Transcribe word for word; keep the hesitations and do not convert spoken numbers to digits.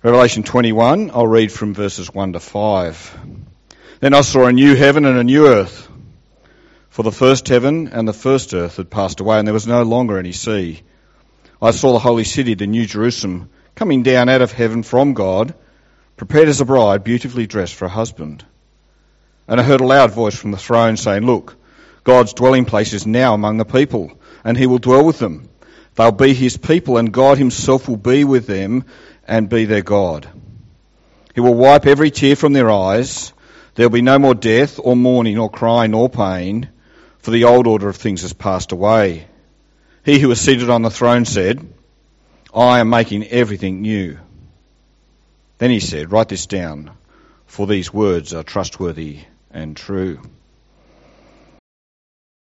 Revelation twenty-one, I'll read from verses one to five. Then I saw a new heaven and a new earth, for the first heaven and the first earth had passed away, and there was no longer any sea. I saw the holy city, the new Jerusalem, coming down out of heaven from God, prepared as a bride, beautifully dressed for a husband. And I heard a loud voice from the throne saying, "Look, God's dwelling place is now among the people, and he will dwell with them. They'll be his people, and God himself will be with them and be their God. He will wipe every tear from their eyes. There will be no more death or mourning or crying or pain, for the old order of things has passed away." He who was seated on the throne said, "I am making everything new." Then he said, "Write this down, for these words are trustworthy and true."